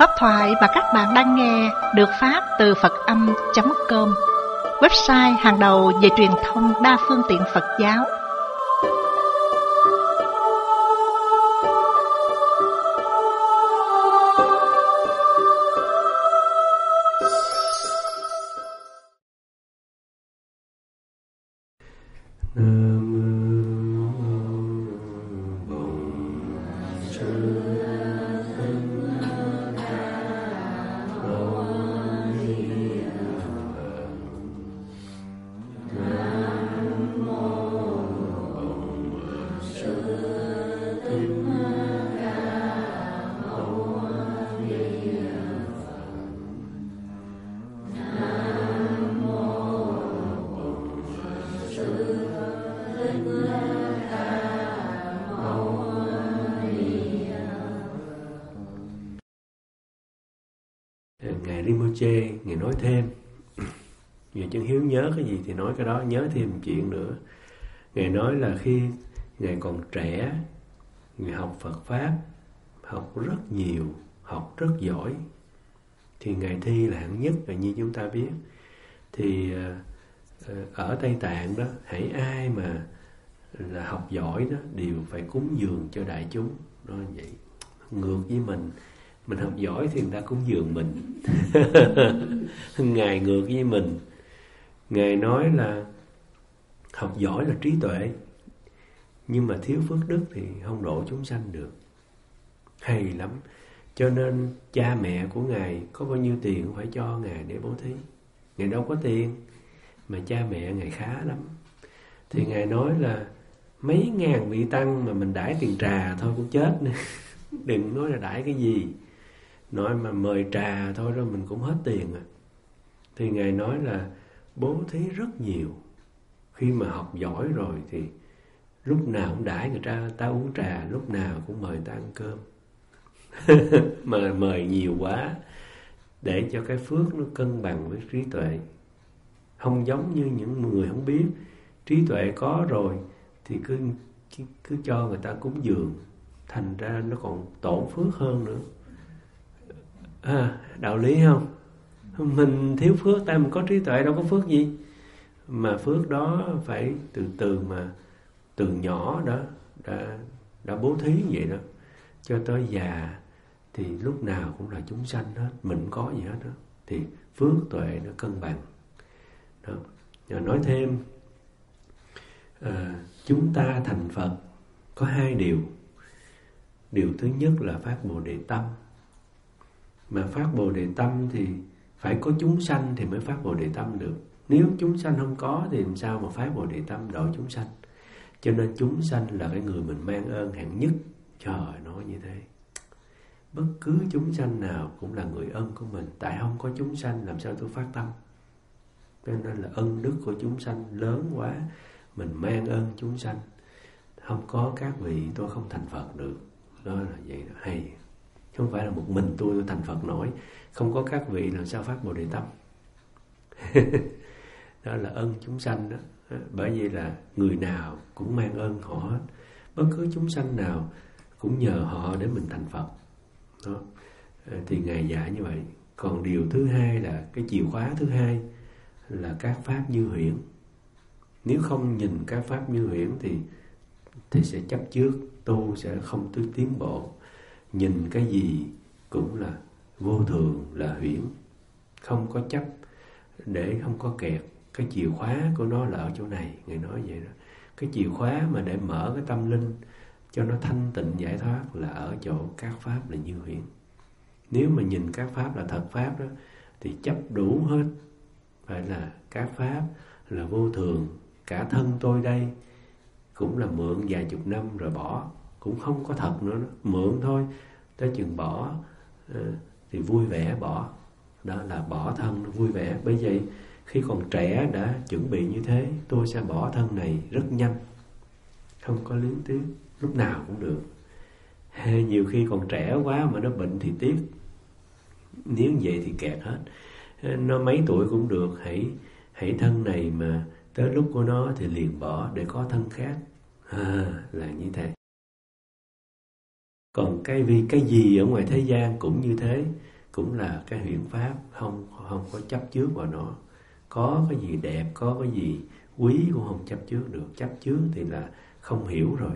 Pháp thoại mà các bạn đang nghe được phát từ Phật-âm.com, website hàng đầu về truyền thông đa phương tiện Phật giáo. Ngài Rinpoche, Ngài nói thêm, Ngài Chân Hiếu nhớ cái gì thì nói cái đó, nhớ thêm một chuyện nữa. Ngài nói là khi Ngài còn trẻ, Ngài học Phật Pháp, học rất nhiều, học rất giỏi. Thì Ngài thi là hạng nhất là như chúng ta biết. Thì ở Tây Tạng đó, hãy ai mà là học giỏi đó đều phải cúng dường cho đại chúng. Đó là vậy. Ngược với mình học giỏi thì người ta cúng dường mình. Ngài ngược với mình. Ngài nói là học giỏi là trí tuệ, nhưng mà thiếu phước đức thì không độ chúng sanh được. Hay lắm. Cho nên cha mẹ của Ngài có bao nhiêu tiền cũng phải cho Ngài để bố thí. Ngài đâu có tiền, mà cha mẹ Ngài khá lắm. Thì Ngài nói là mấy ngàn vị tăng mà mình đãi tiền trà thôi cũng chết nữa. Đừng nói là đãi cái gì, nói mà mời trà thôi rồi mình cũng hết tiền à. Thì Ngài nói là bố thí rất nhiều. Khi mà học giỏi rồi thì lúc nào cũng đãi người ta uống trà, lúc nào cũng mời người ta ăn cơm. Mà mời nhiều quá để cho cái phước nó cân bằng với trí tuệ. Không giống như những người không biết, trí tuệ có rồi thì cứ cho người ta cúng dường, thành ra nó còn tổn phước hơn nữa. Đạo lý không? Mình thiếu phước, tại mình có trí tuệ đâu có phước gì. Mà phước đó phải từ từ, mà từ nhỏ đó đã bố thí vậy đó, cho tới già thì lúc nào cũng là chúng sanh hết, mình không có gì hết đó. Thì phước tuệ nó cân bằng đó. Rồi nói thêm, chúng ta thành Phật có hai điều. Điều thứ nhất là phát Bồ Đề Tâm. Mà phát Bồ Đề Tâm thì phải có chúng sanh thì mới phát Bồ Đề Tâm được. Nếu chúng sanh không có thì làm sao mà phát Bồ Đề Tâm độ chúng sanh. Cho nên chúng sanh là cái người mình mang ơn hạng nhất. Trời, nói như thế. Bất cứ chúng sanh nào cũng là người ân của mình. Tại không có chúng sanh làm sao tôi phát tâm. Cho nên là ân đức của chúng sanh lớn quá, mình mang ơn chúng sanh. Không có các vị tôi không thành Phật được. Đó là vậy đó, hay. Không phải là một mình tôi thành Phật nổi. Không có các vị làm sao phát Bồ Đề Tâm. Đó là ân chúng sanh đó. Bởi vì là người nào cũng mang ơn họ hết. Bất cứ chúng sanh nào cũng nhờ họ để mình thành Phật đó. Thì Ngài dạy như vậy. Còn điều thứ hai là cái chìa khóa thứ hai là các pháp như huyễn. Nếu không nhìn các pháp như huyễn thì sẽ chấp trước, tu sẽ không tiến bộ. Nhìn cái gì cũng là vô thường, là huyễn, không có chấp, để không có kẹt. Cái chìa khóa của nó là ở chỗ này. Ngài nói vậy đó. Cái chìa khóa mà để mở cái tâm linh cho nó thanh tịnh giải thoát là ở chỗ các pháp là như huyễn. Nếu mà nhìn các pháp là thật pháp đó thì chấp đủ hết. Phải là các pháp là vô thường. Cả thân tôi đây cũng là mượn vài chục năm rồi bỏ, cũng không có thật nữa đó. Mượn thôi, tới chừng bỏ thì vui vẻ bỏ. Đó là bỏ thân, nó vui vẻ. Bởi vậy khi còn trẻ đã chuẩn bị như thế, tôi sẽ bỏ thân này rất nhanh, không có luyến tiếc, lúc nào cũng được. Hay nhiều khi còn trẻ quá mà nó bệnh thì tiếc. Nếu vậy thì kẹt hết. Nó mấy tuổi cũng được, hãy thân này mà tới lúc của nó thì liền bỏ để có thân khác. Là như thế. Còn vì cái gì ở ngoài thế gian cũng như thế. cũng là cái huyễn pháp, không có chấp trước vào nó. Có cái gì đẹp, có cái gì quý cũng không chấp trước được. Chấp trước thì là không hiểu rồi.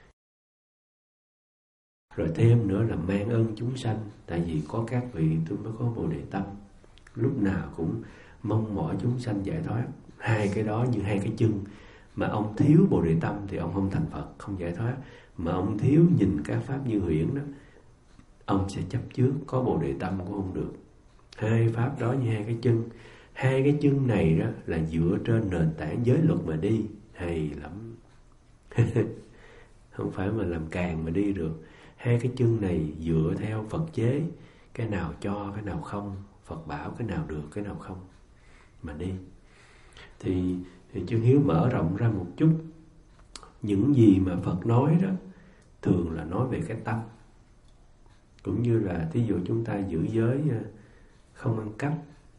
Rồi thêm nữa là mang ơn chúng sanh. Tại vì có các vị tôi mới có Bồ Đề tâm, lúc nào cũng mong mỏi chúng sanh giải thoát. Hai cái đó như hai cái chân. Mà ông thiếu Bồ Đề tâm thì ông không thành Phật, không giải thoát. Mà ông thiếu nhìn các pháp như huyễn đó, ông sẽ chấp trước, có Bồ Đề tâm cũng không được. Hai pháp đó như hai cái chân. Hai cái chân này đó là dựa trên nền tảng giới luật mà đi. Hay lắm. Không phải mà làm càng mà đi được. Hai cái chân này dựa theo Phật chế. Cái nào cho, cái nào không. Phật bảo cái nào được, cái nào không mà đi. Thì chân hiếu mở rộng ra một chút. Những gì mà Phật nói đó thường là nói về cái tâm. Cũng như là thí dụ chúng ta giữ giới không ăn cắp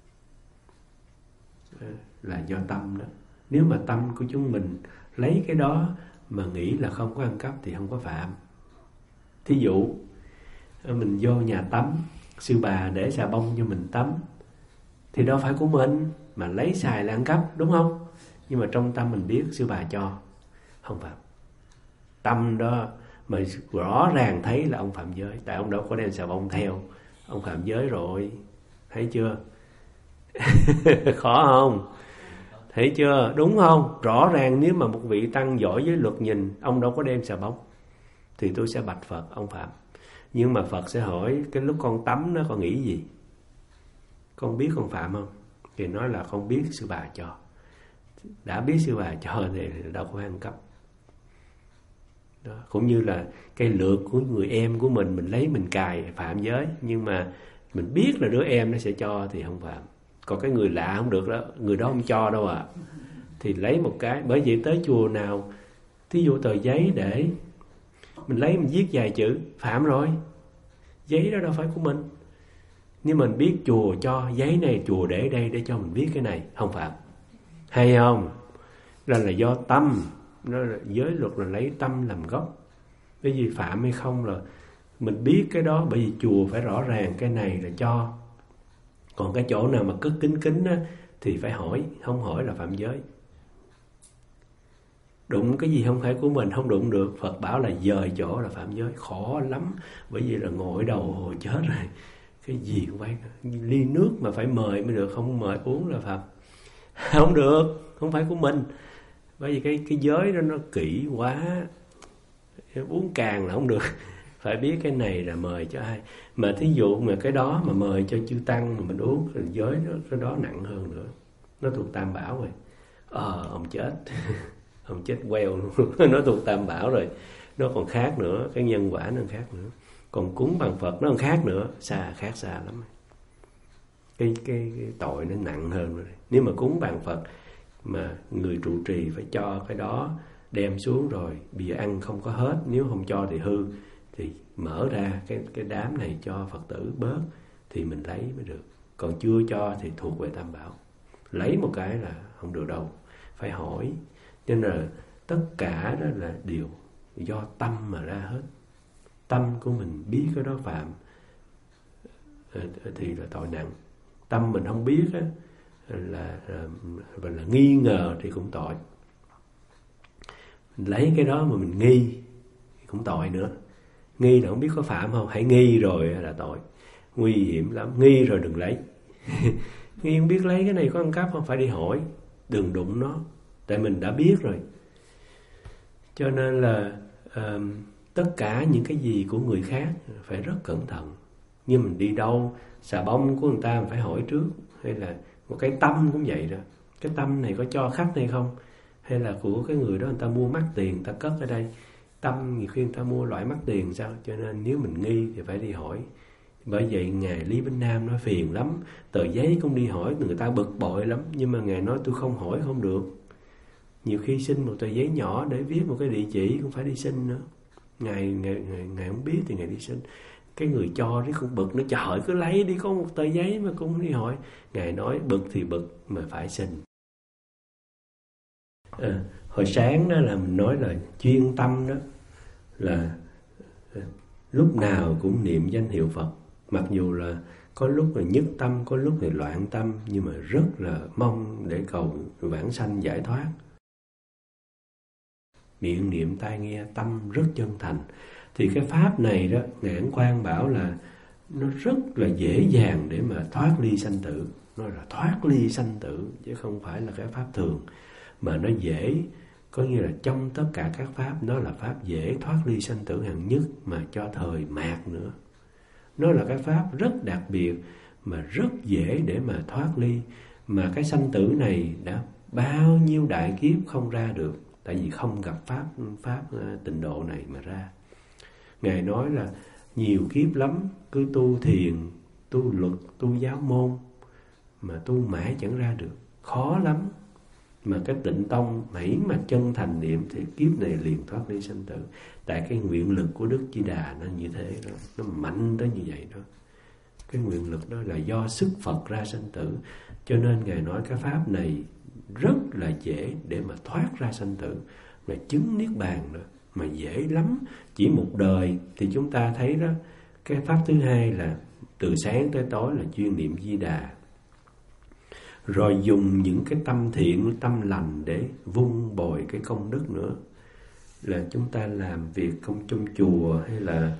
là do tâm đó. Nếu mà tâm của chúng mình lấy cái đó mà nghĩ là không có ăn cắp thì không có phạm. Thí dụ mình vô nhà tắm, sư bà để xà bông cho mình tắm thì đâu phải của mình, mà lấy xài là ăn cắp, đúng không? Nhưng mà trong tâm mình biết sư bà cho, không phạm. Tâm đó mà rõ ràng thấy là ông phạm giới, tại ông đâu có đem xà bông theo, ông phạm giới rồi, thấy chưa? Khó không? Thấy chưa? Đúng không? Rõ ràng nếu mà một vị tăng giỏi với luật nhìn, ông đâu có đem xà bông, thì tôi sẽ bạch Phật, ông phạm. Nhưng mà Phật sẽ hỏi, cái lúc con tắm nó con nghĩ gì? Con biết con phạm không? Thì nói là con biết sư bà cho. Đã biết sư bà cho thì đâu có ăn cắp. Đó. Cũng như là cây lược của người em của mình lấy mình cài phạm giới. Nhưng mà mình biết là đứa em nó sẽ cho thì không phạm. Còn cái người lạ không được đó, người đó không cho đâu à. Thì lấy một cái. Bởi vậy tới chùa nào thí dụ tờ giấy để mình lấy mình viết vài chữ, phạm rồi. Giấy đó đâu phải của mình. Nếu mình biết chùa cho giấy này, chùa để đây để cho mình viết cái này, không phạm. Hay không? Là do tâm. Nó là giới luật là lấy tâm làm gốc. Cái gì phạm hay không là mình biết cái đó. Bởi vì chùa phải rõ ràng cái này là cho. Còn cái chỗ nào mà cứ kín á, thì phải hỏi. Không hỏi là phạm giới. Đụng cái gì không phải của mình không đụng được, Phật bảo là dời chỗ là phạm giới. Khó lắm. Bởi vì là ngồi đầu hồi chết rồi. Cái gì cũng phải. Ly nước mà phải mời mới được, không mời uống là phạm. Không được, không phải của mình. Bởi vì cái giới đó nó kỹ quá. Uống càng là không được. Phải biết cái này là mời cho ai. Mà thí dụ mà cái đó mà mời cho chư tăng mà mình uống, rồi giới đó, cái đó nặng hơn nữa. Nó thuộc Tam Bảo rồi. Ông chết. Ông chết queo luôn. Nó thuộc Tam Bảo rồi. Nó còn khác nữa. Cái nhân quả nó còn khác nữa. Còn cúng bằng Phật nó còn khác nữa. Khác xa lắm. Cái tội nó nặng hơn rồi. Nếu mà cúng bằng Phật mà người trụ trì phải cho cái đó, đem xuống rồi bây giờ ăn không có hết, nếu không cho thì hư, thì mở ra cái đám này cho Phật tử bớt thì mình lấy mới được. Còn chưa cho thì thuộc về Tam Bảo. Lấy một cái là không được đâu, phải hỏi. Nên là tất cả đó là điều do tâm mà ra hết. Tâm của mình biết cái đó phạm thì là tội nặng. Tâm mình không biết á, là nghi ngờ thì cũng tội. Mình lấy cái đó mà mình nghi cũng tội nữa. Nghi là không biết có phạm không, hãy nghi rồi là tội. Nguy hiểm lắm. Nghi rồi đừng lấy. Nghi không biết lấy cái này có ăn cắp không, phải đi hỏi. Đừng đụng nó, tại mình đã biết rồi. Cho nên là tất cả những cái gì của người khác phải rất cẩn thận. Như mình đi đâu, xà bông của người ta mình phải hỏi trước. Hay là một cái tâm cũng vậy đó. Cái tâm này có cho khách hay không? Hay là của cái người đó người ta mua mắc tiền, người ta cất ở đây. Tâm nhiều khi người ta mua loại mắc tiền sao? Cho nên nếu mình nghi thì phải đi hỏi. Bởi vậy Ngài Lý Bỉnh Nam nói phiền lắm. Tờ giấy cũng đi hỏi, người ta bực bội lắm. Nhưng mà Ngài nói tôi không hỏi không được. Nhiều khi xin một tờ giấy nhỏ để viết một cái địa chỉ cũng phải đi xin nữa. Ngài không biết thì Ngài đi xin. Cái người cho đấy cũng bực, nó trời cứ lấy đi, có một tờ giấy mà cũng đi hỏi. Ngài nói bực thì bực mà phải xin. Hồi sáng đó là mình nói là chuyên tâm đó là lúc nào cũng niệm danh hiệu Phật. Mặc dù là có lúc là nhất tâm, có lúc thì loạn tâm, nhưng mà rất là mong để cầu vãng sanh giải thoát. Miệng niệm tai nghe, tâm rất chân thành. Thì cái pháp này đó, Ngài Ấn Quang bảo là nó rất là dễ dàng để mà thoát ly sanh tử. Nó là thoát ly sanh tử, chứ không phải là cái pháp thường. Mà nó dễ, có nghĩa là trong tất cả các pháp, nó là pháp dễ thoát ly sanh tử hạng nhất, mà cho thời mạt nữa. Nó là cái pháp rất đặc biệt, mà rất dễ để mà thoát ly. Mà cái sanh tử này đã bao nhiêu đại kiếp không ra được, tại vì không gặp pháp tịnh độ này mà ra. Ngài nói là nhiều kiếp lắm, cứ tu thiền, tu luật, tu giáo môn, mà tu mãi chẳng ra được, khó lắm. Mà cái tịnh tông hãy mà chân thành niệm thì kiếp này liền thoát ly sanh tử. Tại cái nguyện lực của Đức Di Đà nó như thế đó, nó mạnh tới như vậy đó. Cái nguyện lực đó là do sức Phật ra sanh tử. Cho nên Ngài nói cái pháp này rất là dễ để mà thoát ra sanh tử, mà chứng niết bàn nữa, mà dễ lắm. Chỉ một đời thì chúng ta thấy đó. Cái pháp thứ hai là từ sáng tới tối là chuyên niệm Di Đà, rồi dùng những cái tâm thiện, tâm lành để vun bồi cái công đức nữa. Là chúng ta làm việc công trong chùa, hay là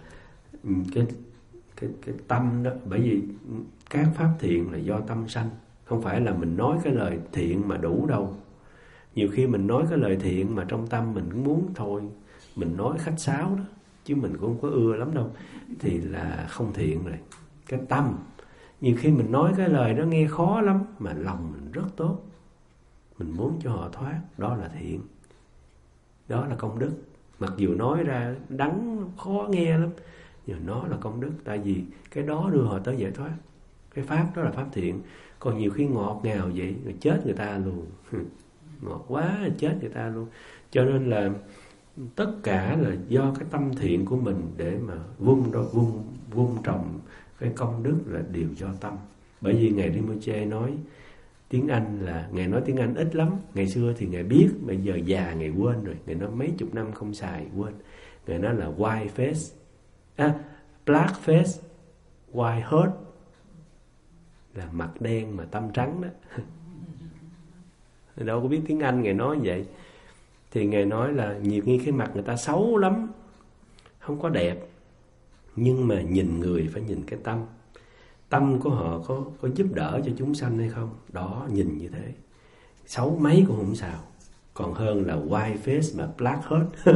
cái tâm đó. Bởi vì các pháp thiện là do tâm sanh, không phải là mình nói cái lời thiện mà đủ đâu. Nhiều khi mình nói cái lời thiện mà trong tâm mình cũng muốn thôi, mình nói khách sáo đó, chứ mình cũng không có ưa lắm đâu, thì là không thiện rồi. Cái tâm, nhiều khi mình nói cái lời đó nghe khó lắm, mà lòng mình rất tốt, mình muốn cho họ thoát, đó là thiện, đó là công đức. Mặc dù nói ra đắng khó nghe lắm, nhưng nó là công đức. Tại vì cái đó đưa họ tới giải thoát. Cái pháp đó là pháp thiện. Còn nhiều khi ngọt ngào vậy, rồi chết người ta luôn. Ngọt quá là chết người ta luôn. Cho nên là tất cả là do cái tâm thiện của mình để mà vun trồng cái công đức là đều do tâm. Bởi vì Ngài Rinpoche nói tiếng Anh là, Ngài nói tiếng Anh ít lắm. Ngày xưa thì Ngài biết, bây giờ già Ngài quên rồi. Ngài nói mấy chục năm không xài, quên. Ngài nói là white face, black face, white heart, là mặt đen mà tâm trắng đó. Đâu có biết tiếng Anh Ngài nói vậy. Thì Ngài nói là nhiều khi cái mặt người ta xấu lắm, không có đẹp, nhưng mà nhìn người phải nhìn cái tâm. Tâm của họ có giúp đỡ cho chúng sanh hay không? Đó, nhìn như thế. Xấu mấy cũng không sao, còn hơn là white face mà black heart.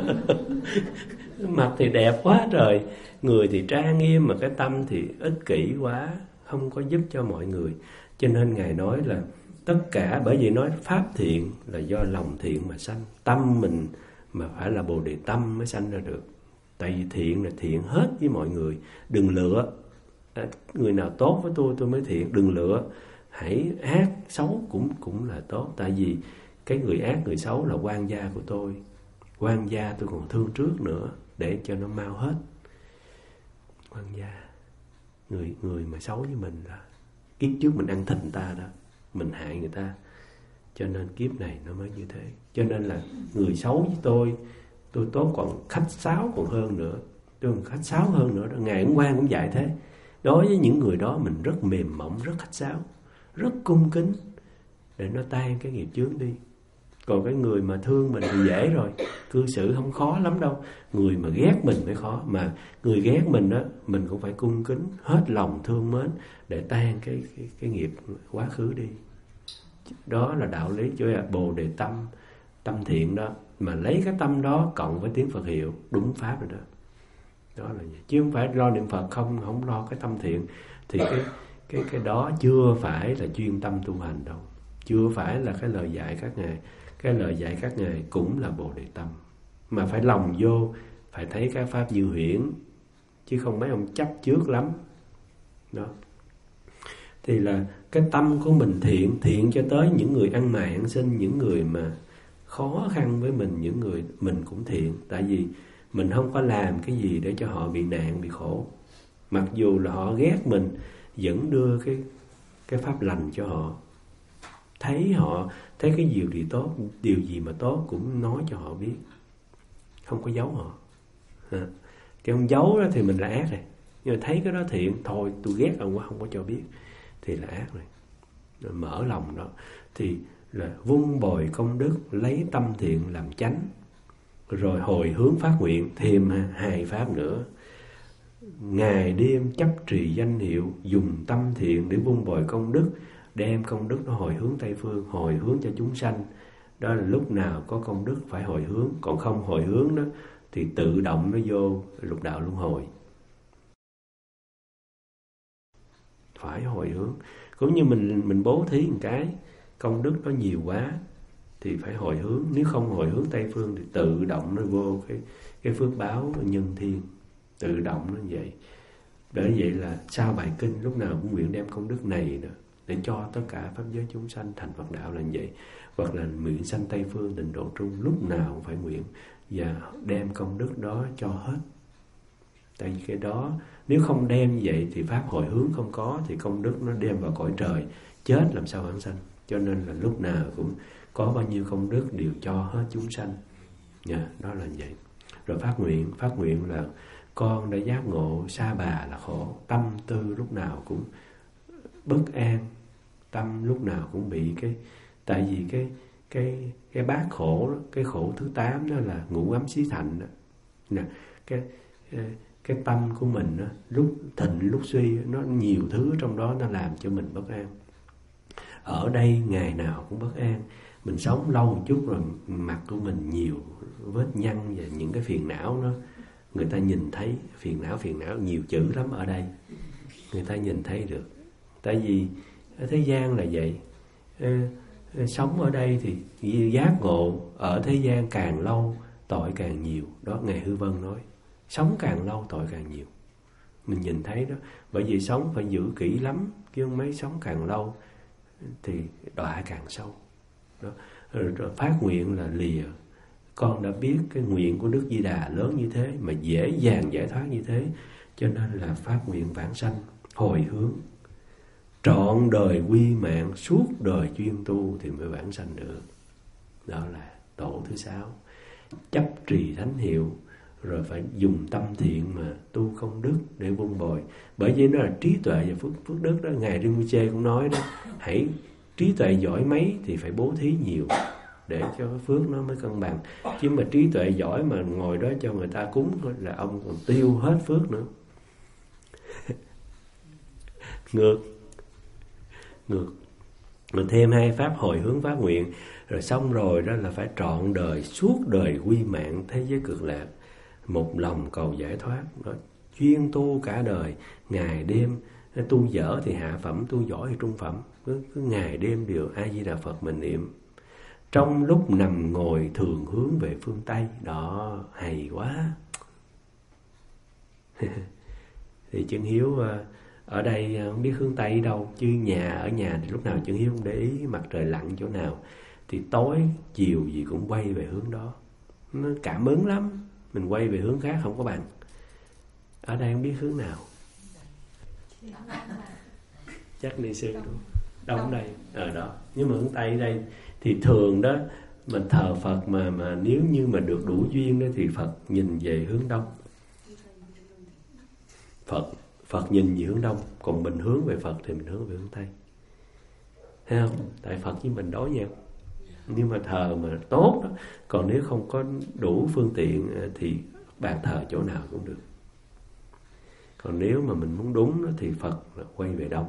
Mặt thì đẹp quá trời, người thì trang nghiêm, mà cái tâm thì ích kỷ quá, không có giúp cho mọi người. Cho nên Ngài nói là tất cả, bởi vì nói pháp thiện là do lòng thiện mà sanh. Tâm mình mà phải là Bồ Đề tâm mới sanh ra được. Tại vì thiện là thiện hết với mọi người. Đừng lựa, người nào tốt với tôi mới thiện. Đừng lựa, hãy ác xấu cũng là tốt. Tại vì cái người ác người xấu là quan gia của tôi. Quan gia tôi còn thương trước nữa, để cho nó mau hết. Quan gia, người mà xấu với mình là kiếp trước mình ăn thịt người ta đó, mình hại người ta. Cho nên kiếp này nó mới như thế. Cho nên là người xấu với tôi tốt còn khách sáo còn hơn nữa. Tôi còn khách sáo hơn nữa đó. Ngài Ấn Quang cũng dạy thế. Đối với những người đó mình rất mềm mỏng, rất khách sáo, rất cung kính, để nó tan cái nghiệp chướng đi. Còn cái người mà thương mình thì dễ rồi, cư xử không khó lắm đâu. Người mà ghét mình mới khó. Mà người ghét mình đó, mình cũng phải cung kính, hết lòng thương mến, để tan cái nghiệp quá khứ đi. Đó là đạo lý cho Bồ Đề tâm, tâm thiện đó. Mà lấy cái tâm đó cộng với tiếng Phật hiệu, đúng pháp rồi đó. Đó là vậy. Chứ không phải lo niệm Phật không lo cái tâm thiện, thì cái đó chưa phải là chuyên tâm tu hành đâu. Chưa phải là cái lời dạy các ngài. Cái lời dạy các ngài cũng là Bồ Đề tâm, mà phải lòng vô, phải thấy cái pháp như huyễn, chứ không mấy ông chấp trước lắm. Đó. Thì là cái tâm của mình thiện cho tới những người ăn mày ăn xin, những người mà khó khăn với mình, những người mình cũng thiện. Tại vì mình không có làm cái gì để cho họ bị nạn, bị khổ. Mặc dù là họ ghét mình, vẫn đưa cái pháp lành cho họ. Thấy cái điều gì mà tốt cũng nói cho họ biết, không có giấu họ. Cái không giấu đó thì mình là ác rồi. Nhưng mà thấy cái đó thiện, thôi tôi ghét ông quá, không có cho biết, thì là ác rồi. Rồi mở lòng đó thì là vun bồi công đức, lấy tâm thiện làm chánh, rồi hồi hướng phát nguyện. Thêm 2 pháp nữa: ngày đêm chấp trì danh hiệu, dùng tâm thiện để vun bồi công đức, đem công đức nó hồi hướng Tây Phương, hồi hướng cho chúng sanh. Đó là lúc nào có công đức phải hồi hướng, còn không hồi hướng đó thì tự động nó vô lục đạo luân hồi. Phải hồi hướng. Cũng như mình bố thí một cái, công đức nó nhiều quá thì phải hồi hướng. Nếu không hồi hướng Tây Phương thì tự động nó vô cái phước báo nhân thiên, tự động nó như vậy. Bởi vậy là sau bài kinh lúc nào cũng nguyện đem công đức này nữa để cho tất cả pháp giới chúng sanh thành Phật đạo là như vậy. Hoặc là nguyện sanh Tây Phương tịnh độ trung, lúc nào cũng phải nguyện và đem công đức đó cho hết. Tại vì cái đó nếu không đem như vậy thì pháp hồi hướng không có, thì công đức nó đem vào cõi trời, chết làm sao vãng sanh. Cho nên là lúc nào cũng có bao nhiêu công đức đều cho hết chúng sanh. Đó là vậy. Rồi phát nguyện là con đã giác ngộ sa bà là khổ, tâm tư lúc nào cũng bất an, tâm lúc nào cũng bị tại vì cái bát khổ đó, cái khổ thứ 8 đó là ngũ ấm xí thành đó. Nè, cái tâm của mình đó, lúc thịnh lúc suy, nó nhiều thứ trong đó nó làm cho mình bất an. Ở đây ngày nào cũng bất an. Mình sống lâu một chút rồi mặt của mình nhiều vết nhăn và những cái phiền não đó, người ta nhìn thấy phiền não nhiều chữ lắm ở đây, người ta nhìn thấy được. Tại vì ở thế gian là vậy. Sống ở đây thì giác ngộ, ở thế gian càng lâu tội càng nhiều. Đó Ngài Hư Vân nói, sống càng lâu tội càng nhiều. Mình nhìn thấy đó. Bởi vì sống phải giữ kỹ lắm, chứ không mấy sống càng lâu thì đọa càng sâu đó. Rồi phát nguyện là lìa. Con đã biết cái nguyện của Đức Di Đà lớn như thế mà dễ dàng giải thoát như thế, cho nên là phát nguyện vãng sanh, hồi hướng, trọn đời quy mạng, suốt đời chuyên tu thì mới vãng sanh được. Đó là tổ thứ 6. Chấp trì thánh hiệu, rồi phải dùng tâm thiện mà tu công đức để vun bồi. Bởi vì nó là trí tuệ và phước đức đó. Ngài Rinpoche cũng nói đó, hãy trí tuệ giỏi mấy thì phải bố thí nhiều để cho cái phước nó mới cân bằng. Chứ mà trí tuệ giỏi mà ngồi đó cho người ta cúng thôi là ông còn tiêu hết phước nữa. Ngược. Rồi thêm 2 pháp hồi hướng phát nguyện. Rồi xong rồi đó là phải trọn đời, suốt đời quy mạng thế giới cực lạc, một lòng cầu giải thoát đó. Chuyên tu cả đời, ngày đêm. Tu dở thì hạ phẩm, tu giỏi thì trung phẩm. Cứ ngày đêm đều A Di Đà Phật mình niệm. Trong lúc nằm ngồi thường hướng về phương Tây. Đó, hay quá. Thì Chân Hiếu ở đây không biết hướng Tây đâu, chứ ở nhà thì lúc nào Chân Hiếu không để ý mặt trời lặn chỗ nào, thì tối chiều gì cũng quay về hướng đó. Nó cảm ứng lắm. Mình quay về hướng khác không có bằng. Ở đây không biết hướng nào. Chắc Ni Sư đúng. Đông đây, ở đó. Nhưng mà hướng Tây đây thì thường đó, mình thờ Phật mà nếu như mà được đủ duyên đó thì Phật nhìn về hướng đông. Phật nhìn về hướng đông, còn mình hướng về Phật thì mình hướng về hướng Tây. Thấy không? Tại Phật với mình đối nhau. Nhưng mà thờ mà tốt đó, còn nếu không có đủ phương tiện thì bàn thờ chỗ nào cũng được. Còn nếu mà mình muốn đúng đó, thì Phật quay về đông.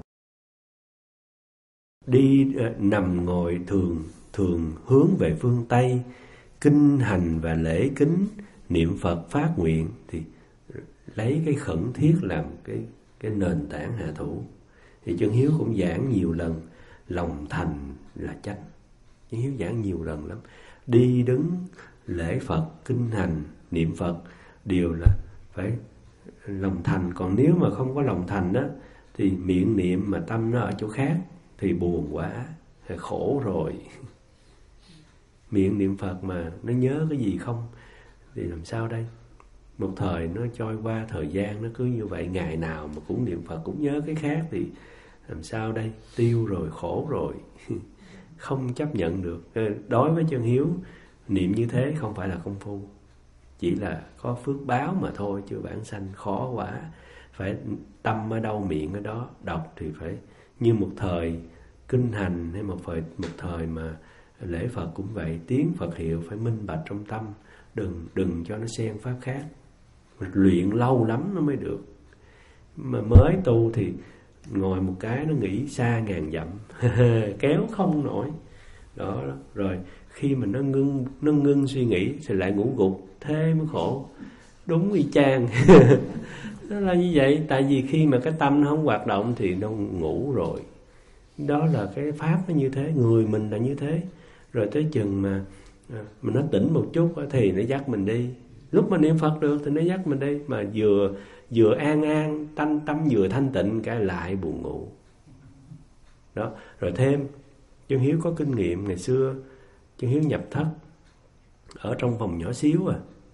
Đi nằm ngồi thường hướng về phương Tây, kinh hành và lễ kính, niệm Phật phát nguyện, thì lấy cái khẩn thiết làm cái nền tảng hạ thủ. Thì Chân Hiếu cũng giảng nhiều lần, lòng thành là chánh. Chân Hiếu giảng nhiều lần lắm. Đi đứng lễ Phật, kinh hành, niệm Phật đều là phải lòng thành. Còn nếu mà không có lòng thành đó, thì miệng niệm mà tâm nó ở chỗ khác thì buồn quá, khổ rồi. Miệng niệm Phật mà nó nhớ cái gì không thì làm sao đây? Một thời nó trôi qua, thời gian nó cứ như vậy, ngày nào mà cũng niệm Phật cũng nhớ cái khác thì làm sao đây? Tiêu rồi, khổ rồi. Không chấp nhận được. Đối với Chân Hiếu, niệm như thế không phải là công phu, chỉ là có phước báo mà thôi, chứ bản sanh khó quá. phải tâm ở đâu miệng ở đó, đọc thì phải như một thời kinh hành hay một thời mà lễ Phật cũng vậy, tiếng Phật hiệu phải minh bạch trong tâm, đừng cho nó xen pháp khác. Luyện lâu lắm nó mới được. Mà mới tu thì ngồi một cái nó nghĩ xa ngàn dặm kéo không nổi đó. Rồi khi mà nó ngưng suy nghĩ thì lại ngủ gục, thế mới khổ. Đúng y chang nó là như vậy. Tại vì khi mà cái tâm nó không hoạt động thì nó ngủ rồi. Đó là cái pháp nó như thế, người mình là như thế. Rồi tới chừng mà nó tỉnh một chút thì nó dắt mình đi. Lúc mà niệm Phật được thì nó dắt mình đi. Mà vừa an tâm vừa thanh tịnh cái lại buồn ngủ đó. Rồi thêm Chân Hiếu có kinh nghiệm. Ngày xưa Chân Hiếu nhập thất ở trong phòng nhỏ xíu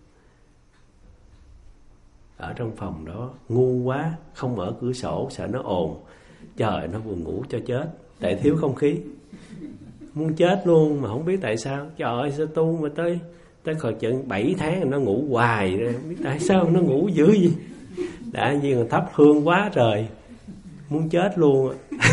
ở trong phòng đó ngu quá, không mở cửa sổ sợ nó ồn. Trời, nó buồn ngủ cho chết, tại thiếu không khí, muốn chết luôn mà không biết tại sao. Trời ơi, sao tu mà tới khỏi chừng 7 tháng nó ngủ hoài rồi, không biết tại sao nó ngủ dữ gì. Đã nhiên còn thắp hương quá trời, muốn chết luôn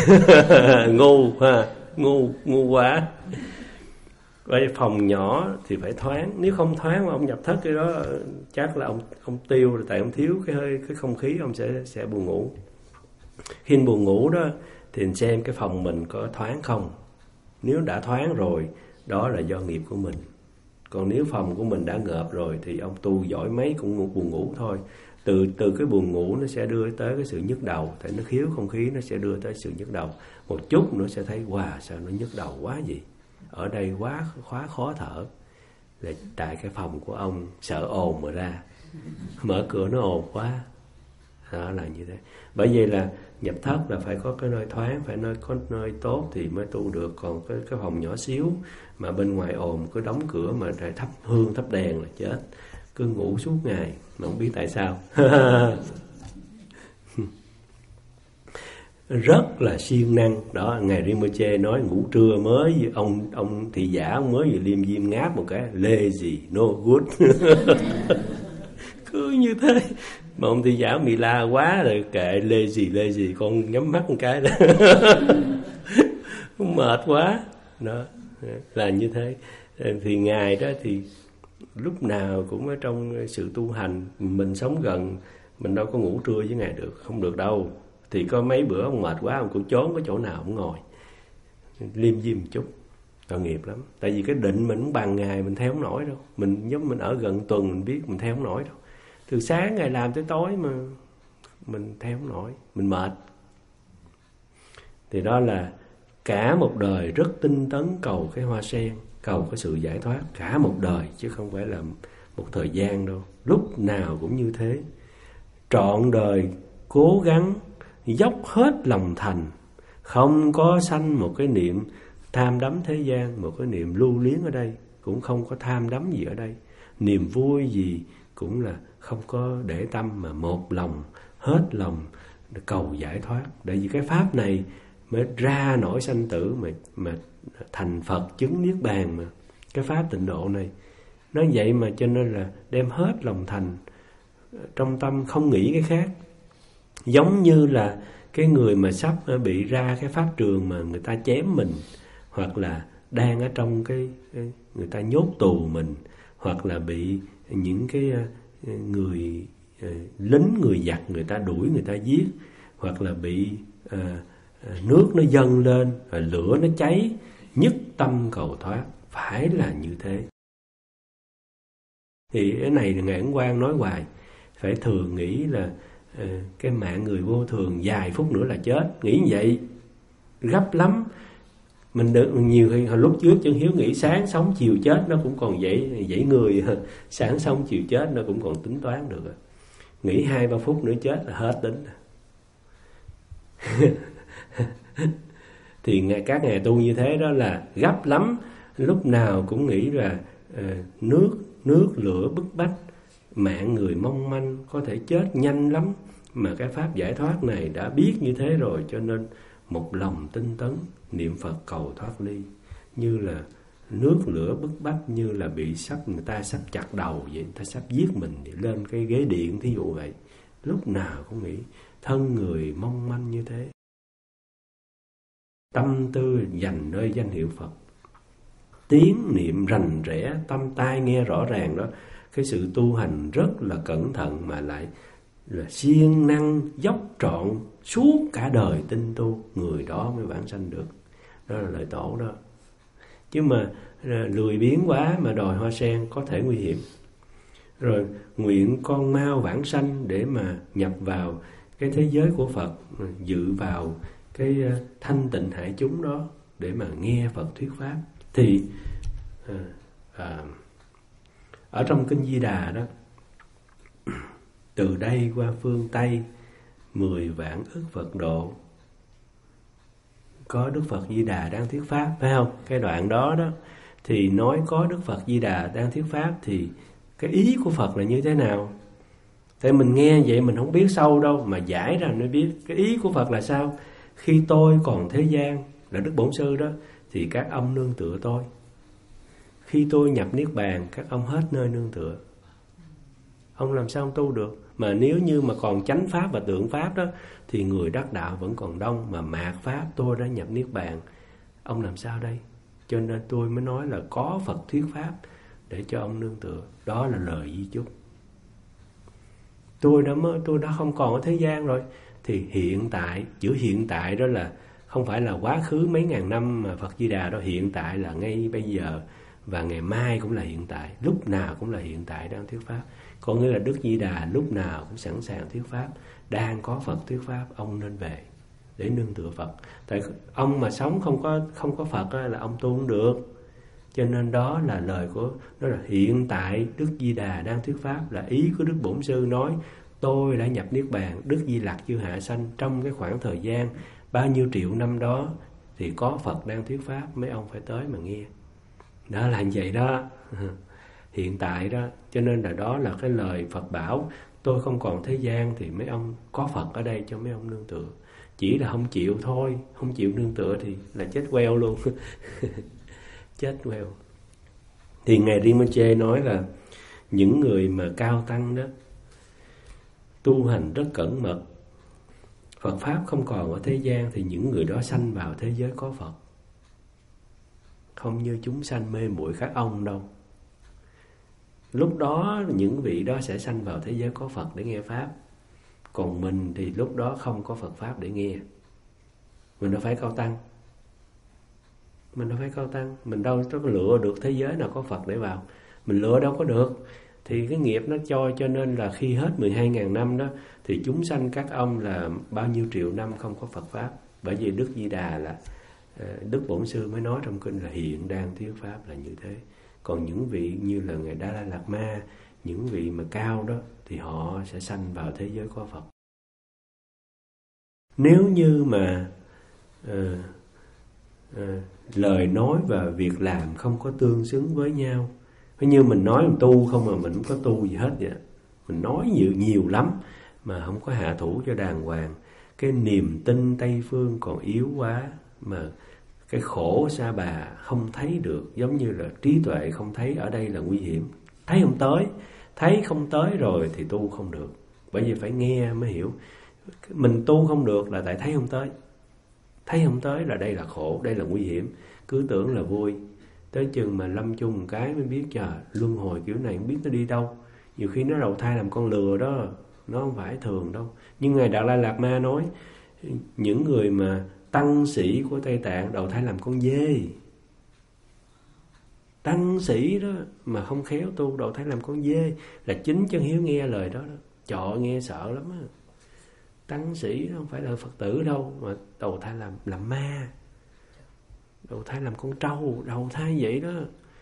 ngu quá. Vậy phòng nhỏ thì phải thoáng, nếu không thoáng mà ông nhập thất cái đó chắc là ông tiêu rồi, tại ông thiếu cái không khí, ông sẽ buồn ngủ. Khi buồn ngủ đó thì xem cái phòng mình có thoáng không. Nếu đã thoáng rồi, đó là do nghiệp của mình. Còn nếu phòng của mình đã ngợp rồi thì ông tu giỏi mấy cũng buồn ngủ thôi. Từ cái buồn ngủ nó sẽ đưa tới cái sự nhức đầu. Tại nó khiếu không khí, nó sẽ đưa tới sự nhức đầu. Một chút nữa sẽ thấy wow, sao nó nhức đầu quá gì, ở đây quá khó thở. Là tại cái phòng của ông sợ ồn mà ra, mở cửa nó ồn quá. Đó là như thế. Bởi vậy là nhập thất là phải có cái nơi thoáng, phải có nơi tốt thì mới tu được. Còn cái phòng nhỏ xíu mà bên ngoài ồn, cứ đóng cửa mà thắp hương thắp đèn là chết, cứ ngủ suốt ngày mà không biết tại sao. Rất là siêng năng đó. Ngài Rinpoche nói ngủ trưa mới ông thị giả ông mới vừa liêm diêm ngáp một cái lazy no good cứ như thế. Mà ông thị giả bị la quá rồi, kệ lazy con nhắm mắt một cái đó mệt quá đó, là như thế. Thì Ngài đó thì lúc nào cũng ở trong sự tu hành. Mình sống gần, mình đâu có ngủ trưa với Ngài được, không được đâu. Thì có mấy bữa ông mệt quá, ông cũng trốn có chỗ nào ông ngồi liêm diêm một chút, tội nghiệp lắm. Tại vì cái định mình cũng bằng Ngài, mình theo không nổi đâu. Mình giống mình ở gần tuần mình biết mình theo không nổi đâu. Từ sáng Ngài làm tới tối mà mình theo không nổi, mình mệt. Thì đó là cả một đời rất tinh tấn cầu cái hoa sen, cầu cái sự giải thoát cả một đời, chứ không phải là một thời gian đâu. Lúc nào cũng như thế, trọn đời cố gắng dốc hết lòng thành, không có sanh một cái niệm tham đắm thế gian, một cái niệm lưu luyến ở đây, cũng không có tham đắm gì ở đây. Niềm vui gì cũng là không có để tâm, mà một lòng, hết lòng cầu giải thoát. Tại vì cái pháp này mới ra nổi sanh tử, mà thành Phật chứng niết bàn. Mà cái pháp tịnh độ này nó vậy, mà cho nên là đem hết lòng thành trong tâm, không nghĩ cái khác. Giống như là cái người mà sắp bị ra cái pháp trường mà người ta chém mình, hoặc là đang ở trong cái người ta nhốt tù mình, hoặc là bị những cái người lính, người giặc người ta đuổi, người ta giết, hoặc là bị nước nó dâng lên, lửa nó cháy, nhất tâm cầu thoát, phải là như thế. Thì cái này là Ngài Ấn Quang nói hoài, phải thường nghĩ là cái mạng người vô thường, vài phút nữa là chết. Nghĩ như vậy gấp lắm. Mình được nhiều khi hồi lúc trước Chân Hiếu nghĩ sáng sống chiều chết nó cũng còn dãy người, sáng sống chiều chết nó cũng còn tính toán được. Nghĩ 2-3 phút nữa chết là hết tính. Thì các ngài tu như thế đó là gấp lắm, lúc nào cũng nghĩ là nước lửa bức bách, mạng người mong manh, có thể chết nhanh lắm. Mà cái pháp giải thoát này đã biết như thế rồi, cho nên một lòng tinh tấn niệm Phật cầu thoát ly. Như là nước lửa bức bách, như là bị người ta sắp chặt đầu vậy, người ta sắp giết mình thì lên cái ghế điện thí dụ vậy, lúc nào cũng nghĩ thân người mong manh như thế, tâm tư dành nơi danh hiệu Phật, tiếng niệm rành rẽ, tâm tai nghe rõ ràng đó. Cái sự tu hành rất là cẩn thận mà lại là siêng năng dốc trọn suốt cả đời tinh tu, người đó mới vãng sanh được. Đó là lời tổ đó. Chứ mà lười biếng quá mà đòi hoa sen có thể nguy hiểm. Rồi nguyện con mau vãng sanh để mà nhập vào cái thế giới của Phật, dự vào cái thanh tịnh hải chúng đó để mà nghe Phật thuyết pháp. Thì ở trong Kinh Di Đà đó, từ đây qua phương Tây 10 vạn ức Phật độ, có Đức Phật Di Đà đang thuyết pháp, phải không? Cái đoạn đó đó thì nói có Đức Phật Di Đà đang thuyết pháp thì cái ý của Phật là như thế nào? Tại mình nghe vậy mình không biết sâu đâu, mà giải ra mới biết cái ý của Phật là sao. Khi tôi còn thế gian, là Đức Bổn Sư đó, thì các ông nương tựa tôi. Khi tôi nhập Niết Bàn, các ông hết nơi nương tựa. Ông làm sao ông tu được? Mà nếu như mà còn chánh pháp và tượng pháp đó, thì người đắc đạo vẫn còn đông. Mà mạt pháp tôi đã nhập Niết Bàn, ông làm sao đây? Cho nên tôi mới nói là có Phật thuyết pháp để cho ông nương tựa. Đó là lời di chúc. Tôi đã không còn ở thế gian rồi. Thì hiện tại, chữ hiện tại đó là không phải là quá khứ mấy ngàn năm mà Phật Di Đà đó. Hiện tại là ngay bây giờ, và ngày mai cũng là hiện tại, lúc nào cũng là hiện tại đang thuyết pháp. Có nghĩa là Đức Di Đà lúc nào cũng sẵn sàng thuyết pháp. Đang có Phật thuyết pháp, ông nên về để nương tựa Phật. Tại ông mà sống không có Phật là ông tu không được. Cho nên đó là lời của đó, là hiện tại Đức Di Đà đang thuyết pháp, là ý của Đức Bổn Sư nói tôi đã nhập Niết Bàn, Đức Di Lặc chưa hạ sanh. Trong cái khoảng thời gian bao nhiêu triệu năm đó thì có Phật đang thuyết pháp, mấy ông phải tới mà nghe. Đó là như vậy đó. Hiện tại đó. Cho nên là đó là cái lời Phật bảo tôi không còn thế gian thì mấy ông có Phật ở đây cho mấy ông nương tựa. Chỉ là không chịu thôi, không chịu nương tựa thì là chết queo luôn. Chết queo. Thì Ngài Rinpoche nói là những người mà cao tăng đó tu hành rất cẩn mật, Phật pháp không còn ở thế gian thì những người đó sanh vào thế giới có Phật. Không như chúng sanh mê muội các ông đâu. Lúc đó những vị đó sẽ sanh vào thế giới có Phật để nghe pháp. Còn mình thì lúc đó không có Phật pháp để nghe. Mình đâu phải cao tăng. Mình đâu có lựa được thế giới nào có Phật để vào. Mình lựa đâu có được. Thì cái nghiệp nó cho nên là khi hết 12.000 năm đó thì chúng sanh các ông là bao nhiêu triệu năm không có Phật pháp. Bởi vì Đức Di Đà là Đức Bổn Sư mới nói trong kinh là hiện đang thuyết pháp là như thế. Còn những vị như là Ngài Đa La Lạt Ma, những vị mà cao đó thì họ sẽ sanh vào thế giới có Phật. Nếu như mà lời nói và việc làm không có tương xứng với nhau, như mình nói mình tu không mà mình không có tu gì hết vậy. Mình nói nhiều lắm mà không có hạ thủ cho đàng hoàng. Cái niềm tin Tây Phương còn yếu quá, mà cái khổ Sa Bà không thấy được, giống như là trí tuệ không thấy ở đây là nguy hiểm. Thấy không tới, thấy không tới rồi thì tu không được. Bởi vì phải nghe mới hiểu. Mình tu không được là tại thấy không tới. Thấy không tới là đây là khổ, đây là nguy hiểm. Cứ tưởng là vui, tới chừng mà lâm chung một cái mới biết trời, luân hồi kiểu này không biết nó đi đâu. Nhiều khi nó đầu thai làm con lừa đó, nó không phải thường đâu. Nhưng Ngài Đạt Lai Lạt Ma nói những người mà tăng sĩ của Tây Tạng đầu thai làm con dê. Tăng sĩ đó mà không khéo tu đầu thai làm con dê, là chính chân hiếu nghe lời đó. Trời, nghe sợ lắm á. Tăng sĩ không phải là Phật tử đâu, mà đầu thai làm ma, đầu thai làm con trâu, đầu thai vậy đó.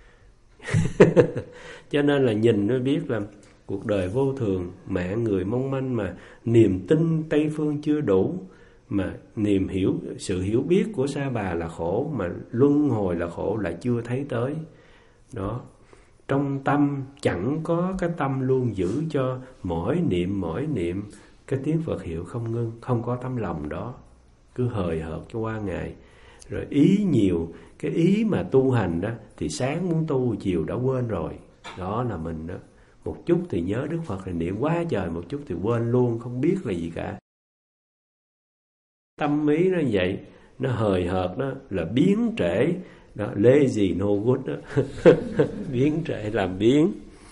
Cho nên là nhìn mới biết là cuộc đời vô thường, mạng người mong manh, mà niềm tin Tây Phương chưa đủ, mà sự hiểu biết của Sa Bà là khổ, mà luân hồi là khổ lại chưa thấy tới. Đó. Trong tâm chẳng có cái tâm luôn giữ cho mỗi niệm cái tiếng Phật hiệu không ngưng, không có tấm lòng đó, cứ hời hợt cho qua ngày. Rồi ý nhiều, cái ý mà tu hành đó thì sáng muốn tu, chiều đã quên rồi. Đó là mình đó. một chút thì nhớ Đức Phật, thì niệm quá trời, một chút thì quên luôn, không biết là gì cả. Tâm ý nó vậy, nó hời hợt, đó là biến trễ đó, lazy no good đó. Biến trễ làm biến.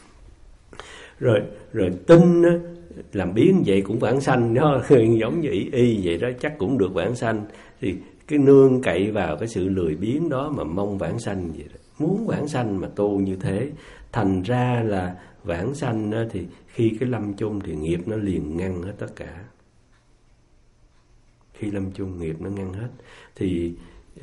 Rồi tin đó, làm biến vậy cũng vãng sanh đó. Giống như y vậy đó, chắc cũng được vãng sanh. Thì cái nương cậy vào cái sự lười biếng đó mà mong vãng sanh vậy đó. Muốn vãng sanh mà tu như thế, thành ra là vãng sanh đó, thì khi cái lâm chung thì nghiệp nó liền ngăn hết tất cả. Khi lâm chung nghiệp nó ngăn hết. Thì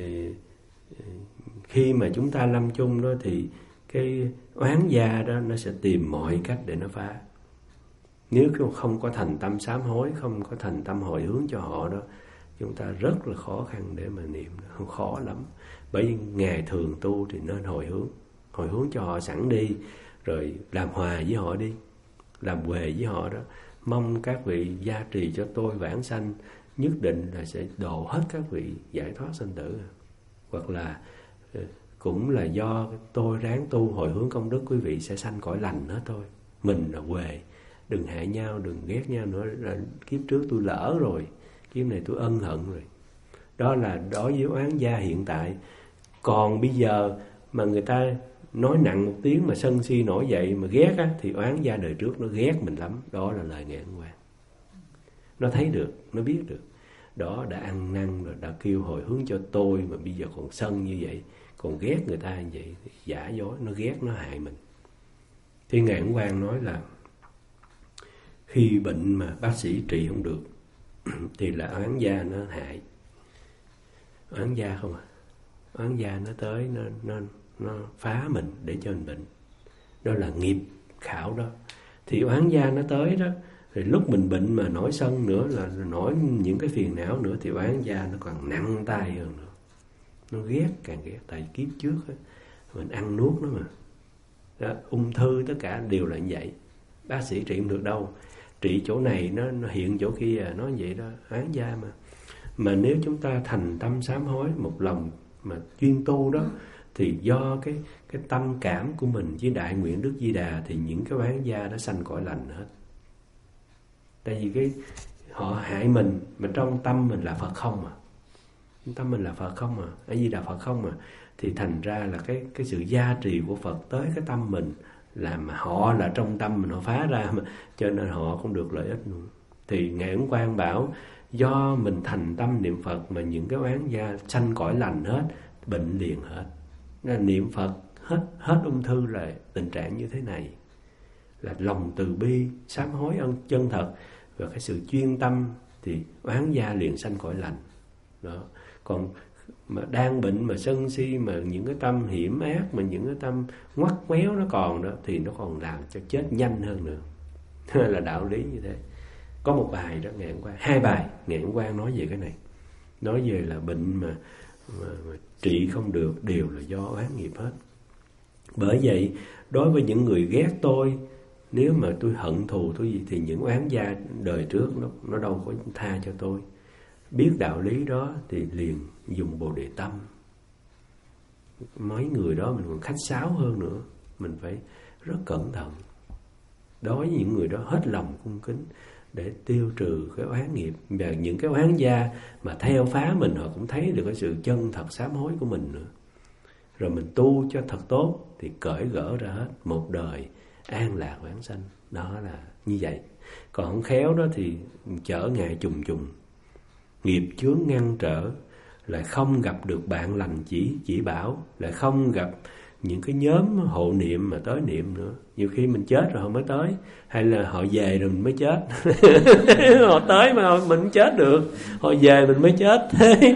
khi mà chúng ta lâm chung đó thì cái oán gia đó nó sẽ tìm mọi cách để nó phá. Nếu không có thành tâm sám hối, không có thành tâm hồi hướng cho họ đó, chúng ta rất là khó khăn để mà niệm, khó lắm. Bởi vì ngày thường tu thì nên hồi hướng cho họ sẵn đi, rồi làm hòa với họ đi, làm huề với họ đó. Mong các vị gia trì cho tôi vãng sanh, nhất định là sẽ độ hết các vị giải thoát sanh tử. Hoặc là cũng là do tôi ráng tu hồi hướng công đức, quý vị sẽ sanh cõi lành hết thôi. Mình là huề, đừng hại nhau, đừng ghét nhau nữa. Là kiếp trước tôi lỡ rồi, kiếp này tôi ân hận rồi. Đó là đối với oán gia hiện tại. Còn bây giờ mà người ta nói nặng một tiếng mà sân si nổi dậy mà ghét á, thì oán gia đời trước nó ghét mình lắm. Đó là lời Ngài Ấn Quang. Nó thấy được, nó biết được. Đó đã ăn năn rồi, đã kêu hồi hướng cho tôi mà bây giờ còn sân như vậy, còn ghét người ta như vậy, giả dối, nó ghét, nó hại mình. Thì Ngài Ấn Quang nói là khi bệnh mà bác sĩ trị không được thì là oán gia nó hại. Oán gia không à? Oán gia nó tới, nó phá mình để cho mình bệnh. Đó là nghiệp khảo đó. Thì oán gia nó tới đó, rồi lúc mình bệnh mà nổi sân nữa, là nổi những cái phiền não nữa, thì oán gia nó còn nặng tay hơn nữa. Nó ghét, càng ghét. Tại kiếp trước á, mình ăn nuốt nó mà đó, ung thư tất cả đều là như vậy. Bác sĩ trị không được đâu, trị chỗ này nó hiện chỗ kia, nó vậy đó, oán gia mà. Mà nếu chúng ta thành tâm sám hối một lòng mà chuyên tu đó, thì do cái tâm cảm của mình với đại nguyện Đức Di Đà, thì những cái oán gia nó sanh cõi lành hết. Tại vì họ hại mình mà trong tâm mình là Phật không à. Tâm mình là Phật không à, A Di Đà Phật không à, thì thành ra là cái sự gia trì của Phật tới cái tâm mình, làm mà họ là trong tâm mình họ phá ra mà, cho nên họ không được lợi ích luôn. Thì Ngài Ấn Quang bảo do mình thành tâm niệm Phật mà những cái oán gia sanh cõi lành hết, bệnh liền hết. Nên niệm Phật hết ung thư là tình trạng như thế này. Là lòng từ bi, sám hối chân thật và cái sự chuyên tâm thì oán gia liền sanh cõi lành. Đó. Còn mà đang bệnh mà sân si, mà những cái tâm hiểm ác, mà những cái tâm ngoắt ngoéo nó còn đó, thì nó còn làm cho chết nhanh hơn nữa. Là đạo lý như thế. Có một bài đó Ngài Ấn Quang, 2 bài Ngài Ấn Quang nói về cái này. Nói về là bệnh mà trị không được đều là do oán nghiệp hết. Bởi vậy đối với những người ghét tôi, nếu mà tôi hận thù tôi gì, thì những oán gia đời trước nó đâu có tha cho tôi. Biết đạo lý đó thì liền dùng Bồ Đề Tâm. Mấy người đó mình còn khách sáo hơn nữa, mình phải rất cẩn thận. Đối với những người đó hết lòng cung kính để tiêu trừ cái oán nghiệp. Và những cái oán gia mà theo phá mình, họ cũng thấy được cái sự chân thật sám hối của mình nữa. Rồi mình tu cho thật tốt thì cởi gỡ ra hết, một đời an lạc vãng sanh. Đó là như vậy. Còn không khéo đó thì trở ngại trùng trùng, nghiệp chướng ngăn trở, lại không gặp được bạn lành chỉ bảo, lại không gặp những cái nhóm hộ niệm mà tới niệm nữa. Nhiều khi mình chết rồi họ mới tới, hay là họ về rồi mình mới chết. Họ tới mà mình không chết được, họ về mình mới chết. Thế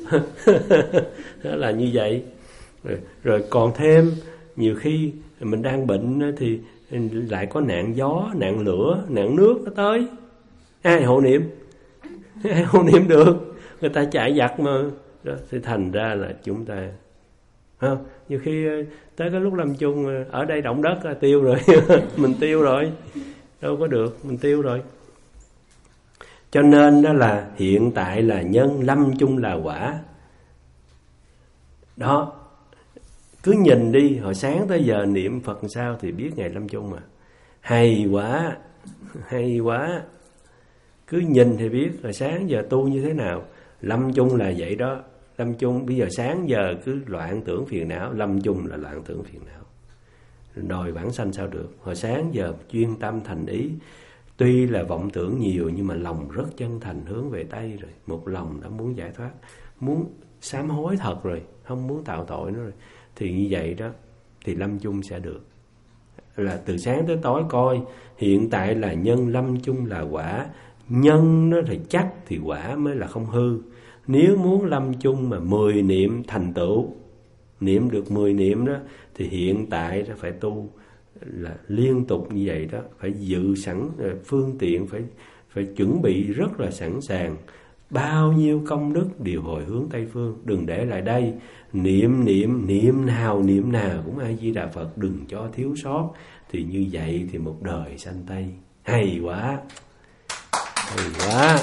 đó là như vậy. Rồi còn thêm nhiều khi mình đang bệnh thì lại có nạn gió, nạn lửa, nạn nước nó tới. Ai hộ niệm? Ai hộ niệm được? Người ta chạy giặc mà. Đó, thì thành ra là chúng ta không, nhiều khi tới cái lúc lâm chung ở đây động đất tiêu rồi. Mình tiêu rồi, đâu có được, mình tiêu rồi. Cho nên đó là hiện tại là nhân, lâm chung là quả. Đó, cứ nhìn đi, hồi sáng tới giờ niệm Phật sao thì biết ngày lâm chung mà. Hay quá, hay quá. Cứ nhìn thì biết rồi sáng giờ tu như thế nào. Lâm chung là vậy đó. Lâm chung bây giờ sáng giờ cứ loạn tưởng phiền não, lâm chung là loạn tưởng phiền não. Đòi vãng sanh sao được. Hồi sáng giờ chuyên tâm thành ý, tuy là vọng tưởng nhiều nhưng mà lòng rất chân thành hướng về Tây rồi. Một lòng đã muốn giải thoát, muốn sám hối thật rồi, không muốn tạo tội nữa rồi. Thì như vậy đó thì lâm chung sẽ được. Là từ sáng tới tối coi hiện tại là nhân, lâm chung là quả. Nhân nó là chắc thì quả mới là không hư. Nếu muốn lâm chung mà 10 niệm thành tựu, niệm được 10 niệm đó, thì hiện tại nó phải tu là liên tục như vậy đó. Phải dự sẵn phương tiện, phải chuẩn bị rất là sẵn sàng. Bao nhiêu công đức đều hồi hướng Tây Phương. Đừng để lại đây. Niệm nào cũng A Di Đà Phật, đừng cho thiếu sót. Thì như vậy thì một đời sanh Tây. Hay quá, hay quá,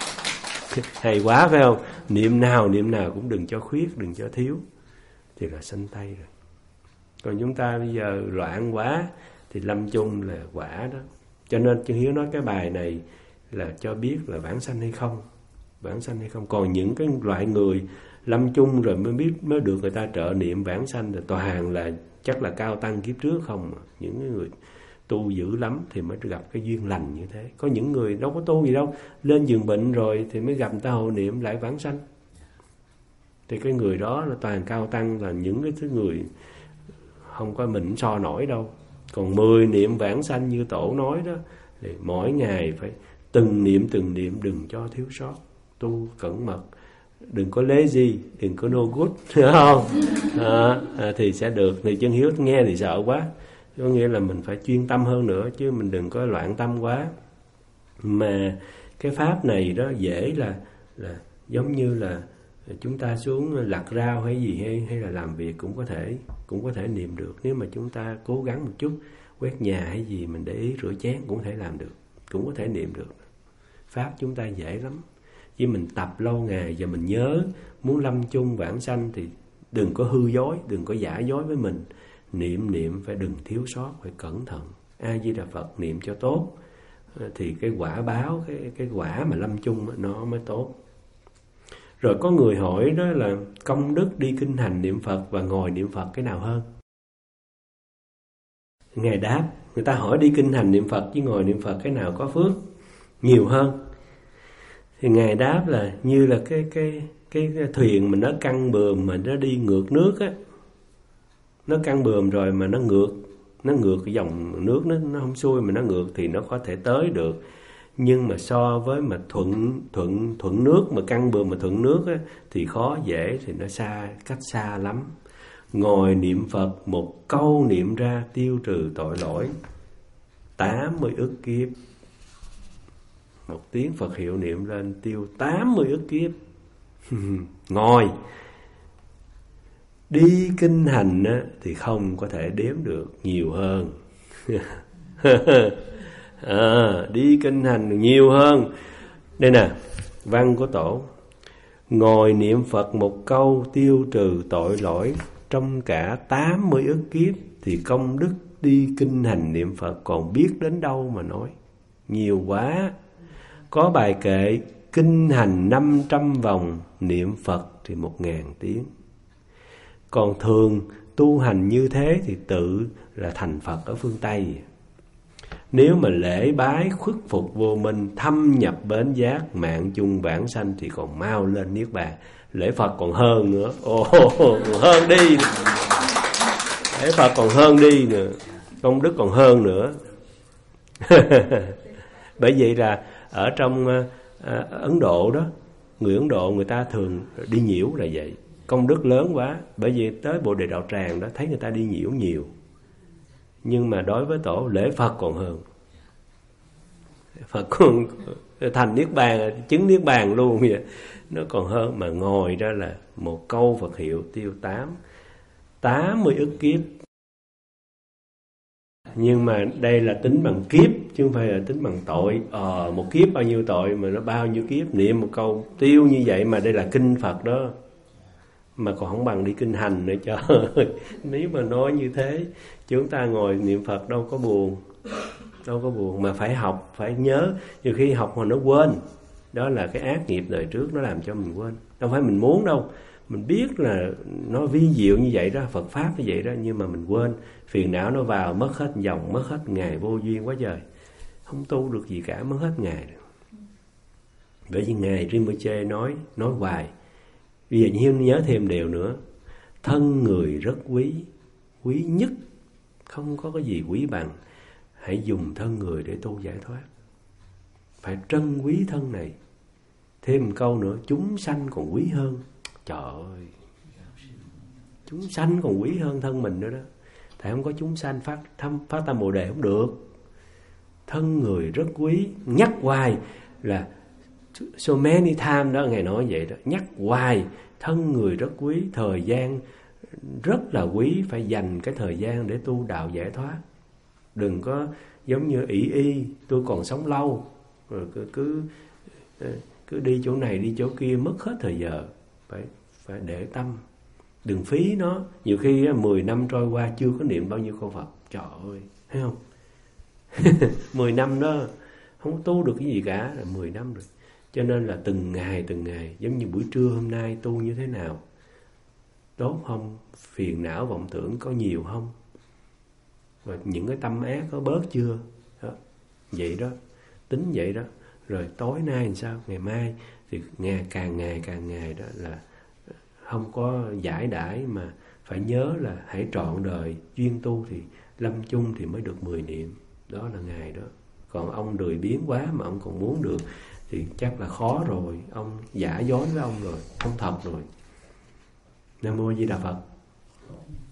hay quá phải không? Niệm nào cũng đừng cho khuyết, đừng cho thiếu, thì là sanh Tây rồi. Còn chúng ta bây giờ loạn quá thì lâm chung là quả đó. Cho nên Chân Hiếu nói cái bài này là cho biết là vãng sanh hay không, vãng sanh hay không. Còn những cái loại người lâm chung rồi mới được người ta trợ niệm vãng sanh là toàn là chắc là cao tăng kiếp trước không. Những người tu dữ lắm thì mới gặp cái duyên lành như thế. Có những người đâu có tu gì đâu, lên giường bệnh rồi thì mới gặp người ta hộ niệm lại vãng sanh. Thì cái người đó là toàn cao tăng, là những cái thứ người không có mình so nổi đâu. Còn 10 niệm vãng sanh như Tổ nói đó, thì mỗi ngày phải từng niệm đừng cho thiếu sót. Tu cẩn mật, đừng có lazy, đừng có no good, hiểu không? Thì sẽ được. Thì Chân Hiếu nghe thì sợ quá. Có nghĩa là mình phải chuyên tâm hơn nữa, chứ mình đừng có loạn tâm quá. Mà cái pháp này đó dễ là giống như là chúng ta xuống lặt rau hay gì hay là làm việc cũng có thể niệm được. Nếu mà chúng ta cố gắng một chút, quét nhà hay gì mình để ý, rửa chén cũng có thể làm được, cũng có thể niệm được. Pháp chúng ta dễ lắm. Chỉ mình tập lâu ngày và mình nhớ muốn lâm chung vãng sanh thì đừng có hư dối, đừng có giả dối với mình. Niệm phải đừng thiếu sót, phải cẩn thận. A Di Đà Phật niệm cho tốt thì cái quả báo, cái quả mà lâm chung nó mới tốt. Rồi có người hỏi đó là công đức đi kinh hành niệm Phật và ngồi niệm Phật cái nào hơn? Ngài đáp, người ta hỏi đi kinh hành niệm Phật với ngồi niệm Phật cái nào có phước nhiều hơn? Thì Ngài đáp là như là cái thuyền mà nó căng buồm mà nó đi ngược nước á. Nó căng buồm rồi mà nó ngược cái dòng nước, nó không xuôi mà nó ngược thì nó có thể tới được. Nhưng mà so với mà thuận nước, mà căng buồm mà thuận nước á, thì khó dễ, thì nó cách xa lắm. Ngồi niệm Phật một câu niệm ra tiêu trừ tội lỗi 80 ức kiếp. Một tiếng Phật hiệu niệm lên tiêu 80 ức kiếp. Ngồi đi kinh hành á, thì không có thể đếm được, nhiều hơn. Đi kinh hành nhiều hơn. Đây nè, văn của Tổ: ngồi niệm Phật một câu tiêu trừ tội lỗi trong cả 80 ức kiếp, thì công đức đi kinh hành niệm Phật còn biết đến đâu mà nói. Nhiều quá. Có bài kệ kinh hành 500 vòng, niệm Phật thì 1000 tiếng. Còn thường tu hành như thế thì tự là thành Phật ở phương Tây. Nếu mà lễ bái khuất phục vô minh, thâm nhập bến giác, mạng chung vãng sanh thì còn mau lên niết bàn. Lễ Phật còn hơn nữa. Còn hơn đi. Lễ Phật còn hơn đi nữa. Công đức còn hơn nữa. Bởi vậy là ở trong Ấn Độ đó, người Ấn Độ người ta thường đi nhiễu là vậy. Công đức lớn quá. Bởi vì tới Bồ Đề Đạo Tràng đó thấy người ta đi nhiễu nhiều. Nhưng mà đối với Tổ, lễ Phật còn hơn. Phật còn thành niết bàn, chứng niết bàn luôn vậy. Nó còn hơn. Mà ngồi đó là một câu Phật hiệu tiêu 80 ức kiếp. Nhưng mà đây là tính bằng kiếp, chứ không phải là tính bằng tội. Một kiếp bao nhiêu tội mà nó bao nhiêu kiếp. Niệm một câu tiêu như vậy mà đây là kinh Phật đó. Mà còn không bằng đi kinh hành nữa trời. Nếu mà nói như thế, chúng ta ngồi niệm Phật đâu có buồn. đâu có buồn. Mà phải học, phải nhớ. Nhiều khi học mà nó quên, đó là cái ác nghiệp đời trước nó làm cho mình quên. Đâu phải mình muốn đâu, mình biết là nó vi diệu như vậy đó, Phật Pháp như vậy đó, nhưng mà mình quên. Phiền não nó vào, mất hết dòng, mất hết ngày, vô duyên quá trời. Không tu được gì cả, mất hết ngày. Bởi vì Ngài Rinpoche nói hoài. Bây giờ Hiếu nhớ thêm điều nữa. Thân người rất quý, quý nhất, không có cái gì quý bằng. Hãy dùng thân người để tu giải thoát. Phải trân quý thân này. Thêm một câu nữa, chúng sanh còn quý hơn. Trời ơi, chúng sanh còn quý hơn thân mình nữa đó. Tại không có chúng sanh phát tâm Bồ Đề không được. Thân người rất quý. Nhắc hoài là so many times đó, Ngài nói vậy đó. Nhắc hoài, thân người rất quý. Thời gian rất là quý. Phải dành cái thời gian để tu đạo giải thoát. Đừng có giống như ỷ tôi còn sống lâu, rồi cứ đi chỗ này đi chỗ kia, mất hết thời giờ. Phải để tâm, đừng phí nó. Nhiều khi 10 năm trôi qua chưa có niệm bao nhiêu câu Phật. Trời ơi, thấy không? 10 năm đó không tu được cái gì cả, là 10 năm rồi. Cho nên là từng ngày, giống như buổi trưa hôm nay tu như thế nào, tốt không? Phiền não vọng tưởng có nhiều không? Và những cái tâm ác có bớt chưa? Đó. Vậy đó, tính vậy đó. Rồi tối nay làm sao? Ngày mai thì càng ngày đó là không có giải đãi, mà phải nhớ là hãy trọn đời duyên tu thì lâm chung thì mới được 10 niệm. Đó là Ngài đó. Còn ông lười biếng quá mà ông còn muốn được thì chắc là khó rồi. Ông giả dối với ông rồi, không thật rồi. Nam Mô Di Đà Phật.